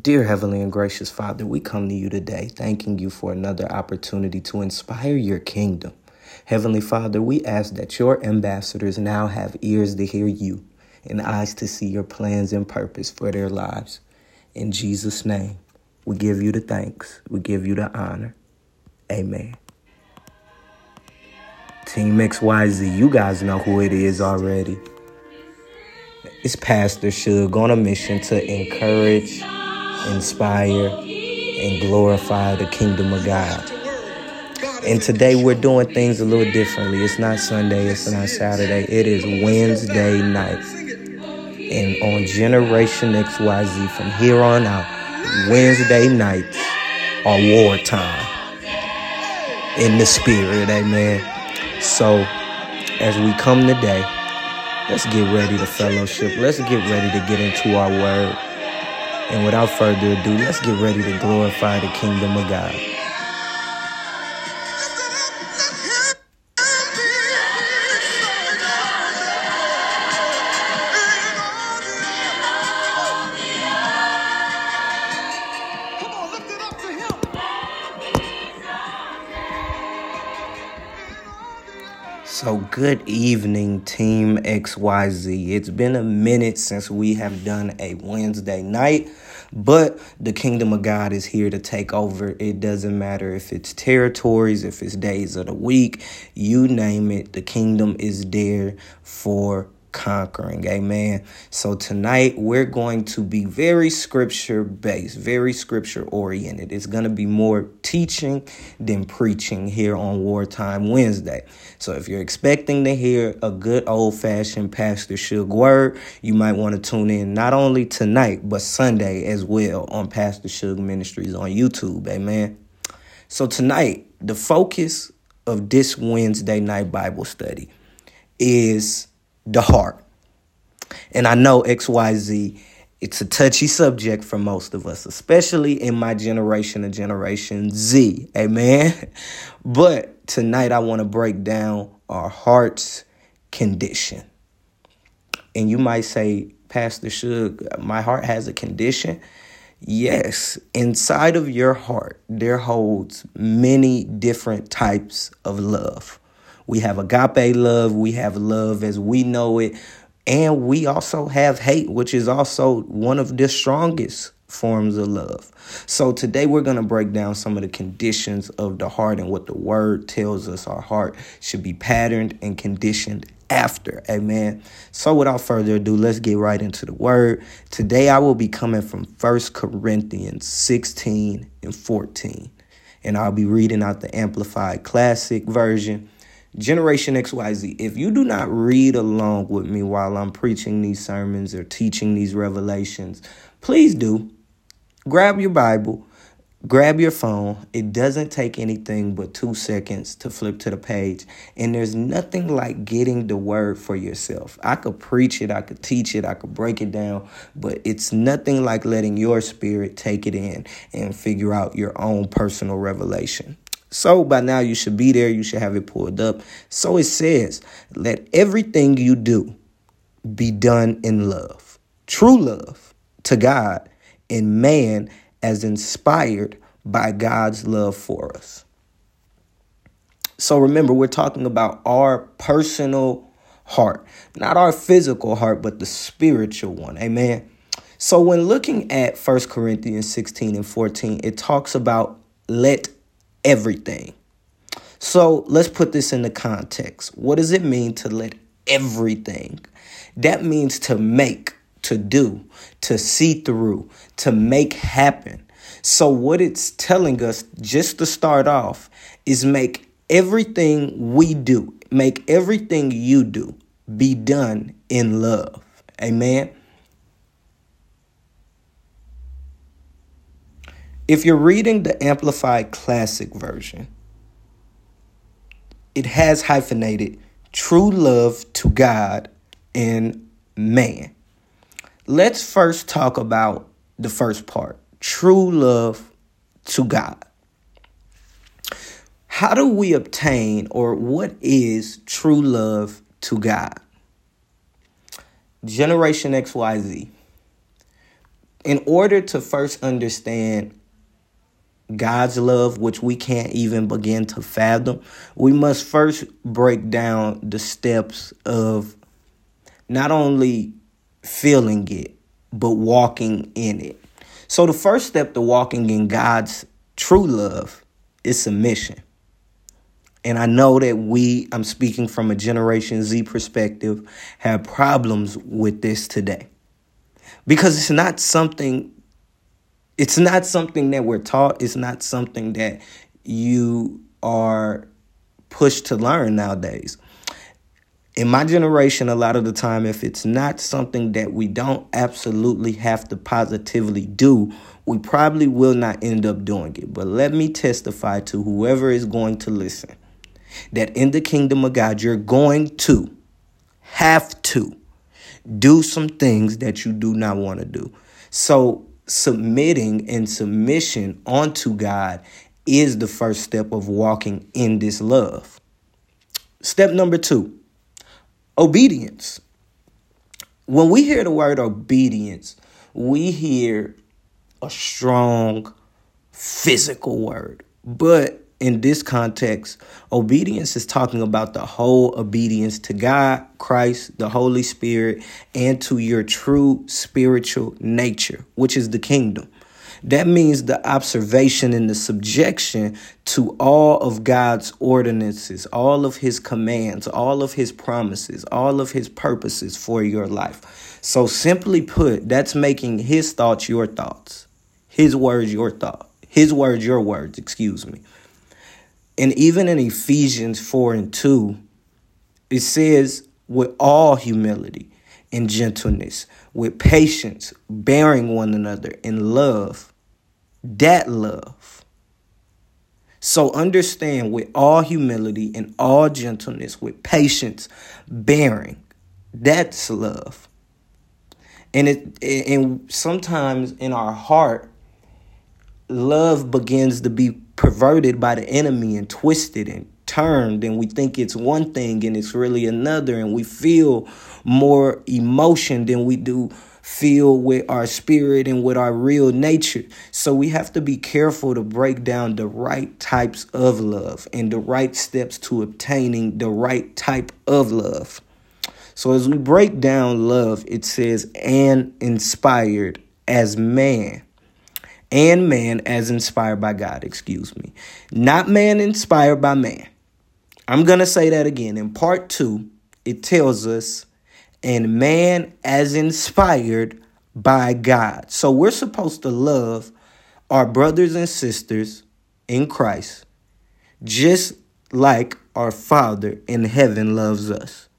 Dear Heavenly and Gracious Father, we come to you today thanking you for another opportunity to inspire your kingdom. Heavenly Father, we ask that your ambassadors now have ears to hear you and eyes to see your plans and purpose for their lives. In Jesus' name, we give you the thanks. We give you the honor. Amen. Team XYZ, you guys know who it is already. It's Pastor Shug on a mission to encourage, inspire, and glorify the kingdom of God. And today we're doing things a little differently. It's not Sunday, it's not Saturday, it is Wednesday night. And on Generation XYZ, from here on out, Wednesday nights are wartime in the spirit, amen. So as we come today, let's get ready to fellowship. Let's get ready to get into our word. And without further ado, let's get ready to glorify the kingdom of God. So good evening, Team XYZ. It's been a minute since we have done a Wednesday night, but the kingdom of God is here to take over. It doesn't matter if it's territories, if it's days of the week, you name it, the kingdom is there for conquering. Amen. So tonight we're going to be very scripture based, very scripture oriented. It's going to be more teaching than preaching here on Wartime Wednesday. So if you're expecting to hear a good old fashioned Pastor Shug word, you might want to tune in not only tonight, but Sunday as well on Pastor Shug Ministries on YouTube. Amen. So tonight, the focus of this Wednesday night Bible study is the heart. And I know XYZ, it's a touchy subject for most of us, especially in my generation of Generation Z. Amen. But tonight I want to break down our heart's condition. And you might say, Pastor Shug, my heart has a condition. Yes, inside of your heart, there holds many different types of love. We have agape love, we have love as we know it, and we also have hate, which is also one of the strongest forms of love. So today we're going to break down some of the conditions of the heart and what the word tells us our heart should be patterned and conditioned after. Amen. So without further ado, let's get right into the word. Today I will be coming from 1 Corinthians 16 and 14, and I'll be reading out the Amplified Classic version. Generation XYZ, if you do not read along with me while I'm preaching these sermons or teaching these revelations, please do. Grab your Bible, grab your phone. It doesn't take anything but 2 seconds to flip to the page. And there's nothing like getting the word for yourself. I could preach it, I could teach it, I could break it down, but it's nothing like letting your spirit take it in and figure out your own personal revelation. So by now you should be there. You should have it pulled up. So it says, let everything you do be done in love, true love to God and man as inspired by God's love for us. So remember, we're talking about our personal heart, not our physical heart, but the spiritual one. Amen. So when looking at 1 Corinthians 16 and 14, it talks about let everything. So let's put this into context. What does it mean to let everything? That means to make, to do, to see through, to make happen. So what it's telling us, just to start off, is make everything we do, make everything you do be done in love. Amen. If you're reading the Amplified Classic version, it has hyphenated true love to God and man. Let's first talk about the first part, true love to God. How do we obtain, or what is true love to God? Generation XYZ. in order to first understand God's love, which we can't even begin to fathom, we must first break down the steps of not only feeling it, but walking in it. So the first step to walking in God's true love is submission. And I know that I'm speaking from a Generation Z perspective, have problems with this today. Because it's not something that we're taught. It's not something that you are pushed to learn nowadays. In my generation, a lot of the time, if it's not something that we don't absolutely have to positively do, we probably will not end up doing it. But let me testify to whoever is going to listen that in the kingdom of God, you're going to have to do some things that you do not want to do. So submitting and submission onto God is the first step of walking in this love. Step number 2, obedience. When we hear the word obedience, we hear a strong physical word. But in this context, obedience is talking about the whole obedience to God, Christ, the Holy Spirit, and to your true spiritual nature, which is the kingdom. That means the observation and the subjection to all of God's ordinances, all of his commands, all of his promises, all of his purposes for your life. So simply put, that's making his thoughts your thoughts, his words your thought, his words your words, And even in Ephesians 4:2, it says, with all humility and gentleness, with patience, bearing one another in love, that love. So understand, with all humility and all gentleness, with patience, bearing, that's love. And sometimes in our heart, love begins to be perverted by the enemy and twisted and turned, and we think it's one thing and it's really another, and we feel more emotion than we do feel with our spirit and with our real nature. So we have to be careful to break down the right types of love and the right steps to obtaining the right type of love. So as we break down love, it says, and inspired as man. And man as inspired by God, Not man inspired by man. I'm going to say that again. In part 2, it tells us, and man as inspired by God. So we're supposed to love our brothers and sisters in Christ just like our Father in heaven loves us.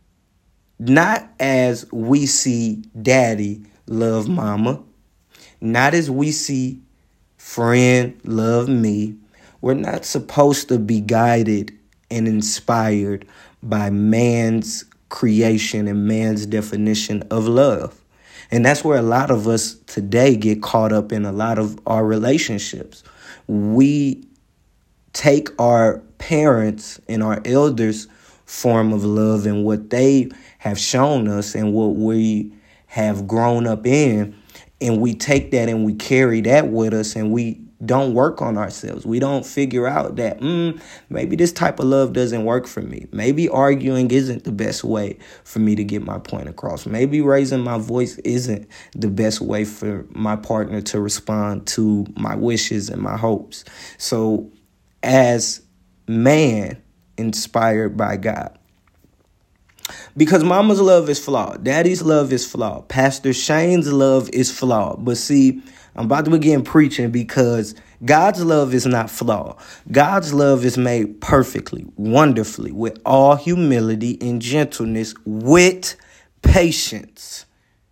Not as we see daddy love mama. Not as we see friend love me. We're not supposed to be guided and inspired by man's creation and man's definition of love. And that's where a lot of us today get caught up in a lot of our relationships. We take our parents and our elders' form of love and what they have shown us and what we have grown up in, and we take that and we carry that with us, and we don't work on ourselves. We don't figure out that maybe this type of love doesn't work for me. Maybe arguing isn't the best way for me to get my point across. Maybe raising my voice isn't the best way for my partner to respond to my wishes and my hopes. So as man inspired by God, because mama's love is flawed. Daddy's love is flawed. Pastor Shane's love is flawed. But see, I'm about to begin preaching because God's love is not flawed. God's love is made perfectly, wonderfully, with all humility and gentleness, with patience.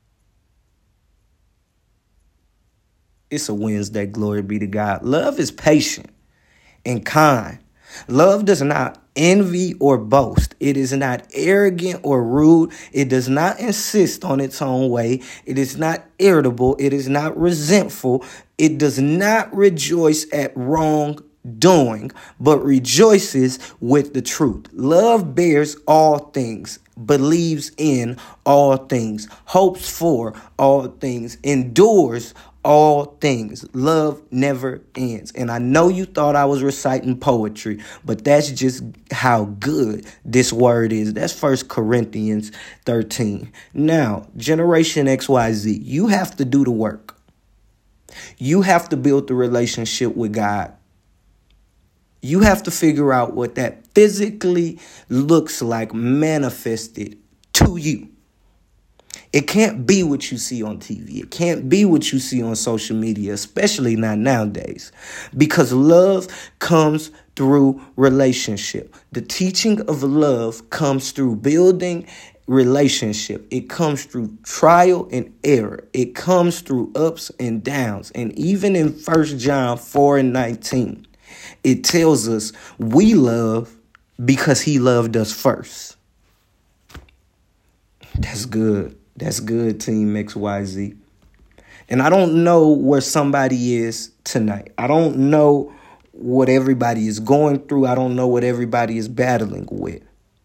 It's a Wednesday, glory be to God. Love is patient and kind. Love does not envy or boast. It is not arrogant or rude. It does not insist on its own way. It is not irritable. It is not resentful. It does not rejoice at wrong doing, but rejoices with the truth. Love bears all things, believes in all things, hopes for all things, endures all things. Love never ends. And I know you thought I was reciting poetry, but that's just how good this word is. That's 1 Corinthians 13. Now, Generation XYZ, you have to do the work. You have to build the relationship with God. You have to figure out what that physically looks like manifested to you. It can't be what you see on TV. It can't be what you see on social media, especially not nowadays, because love comes through relationship. The teaching of love comes through building relationship. It comes through trial and error. It comes through ups and downs. And even in 1 John 4:19, it tells us we love because he loved us first. That's good. That's good, Team XYZ. And I don't know where somebody is tonight. I don't know what everybody is going through. I don't know what everybody is battling with.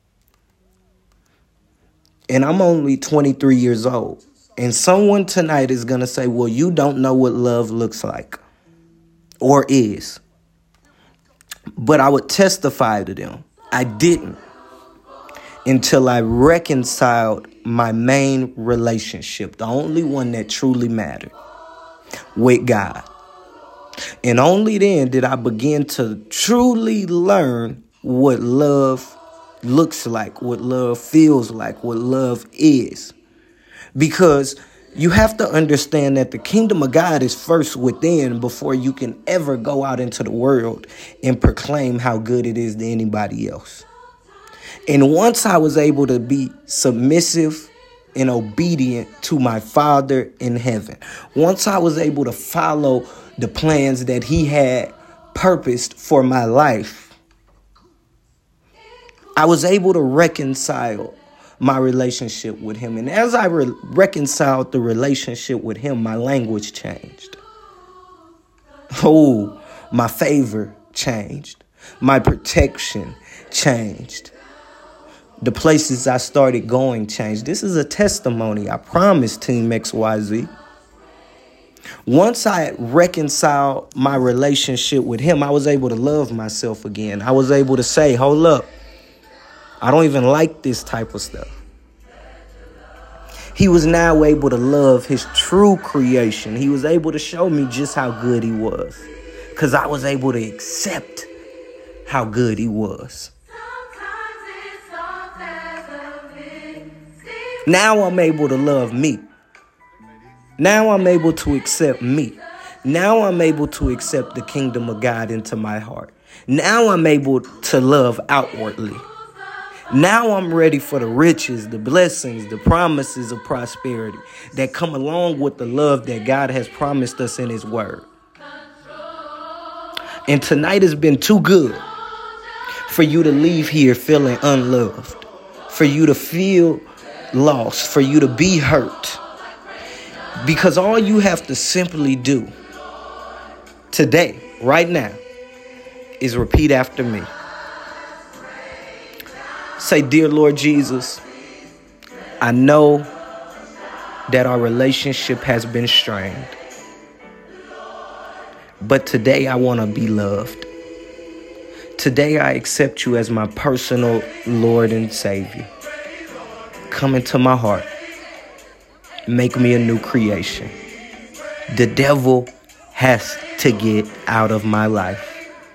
And I'm only 23 years old. And someone tonight is going to say, well, you don't know what love looks like or is. But I would testify to them. I didn't until I reconciled my main relationship, the only one that truly mattered, with God. And only then did I begin to truly learn what love looks like, what love feels like, what love is. Because you have to understand that the kingdom of God is first within before you can ever go out into the world and proclaim how good it is to anybody else. And once I was able to be submissive and obedient to my Father in heaven, once I was able to follow the plans that he had purposed for my life, I was able to reconcile my relationship with him. And as I reconciled the relationship with him, my language changed. Oh, my favor changed. My protection changed. The places I started going changed. This is a testimony, I promise, Team XYZ. Once I reconciled my relationship with him, I was able to love myself again. I was able to say, hold up, I don't even like this type of stuff. He was now able to love his true creation. He was able to show me just how good he was, because I was able to accept how good he was. Now I'm able to love me. Now I'm able to accept me. Now I'm able to accept the kingdom of God into my heart. Now I'm able to love outwardly. Now I'm ready for the riches, the blessings, the promises of prosperity that come along with the love that God has promised us in his word. And tonight has been too good for you to leave here feeling unloved, for you to feel lost, for you to be hurt. Because all you have to simply do today, right now, is repeat after me. Say, dear Lord Jesus, I know that our relationship has been strained, but today I want to be loved. Today I accept you as my personal Lord and Savior. Come into my heart. Make me a new creation. The devil has to get out of my life.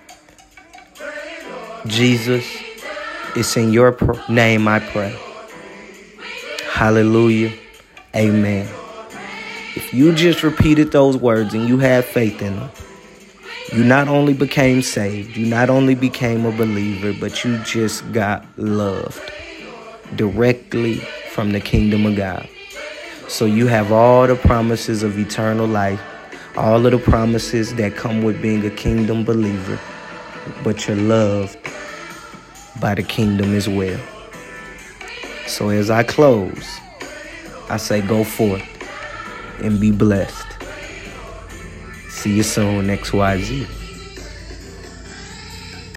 Jesus, it's in your name I pray. Hallelujah. Amen. If you just repeated those words and you had faith in them, you not only became saved, you not only became a believer, but you just got loved directly from the kingdom of God. So you have all the promises of eternal life, all of the promises that come with being a kingdom believer, but you're loved by the kingdom as well. So as I close, I say go forth and be blessed. See you soon, XYZ.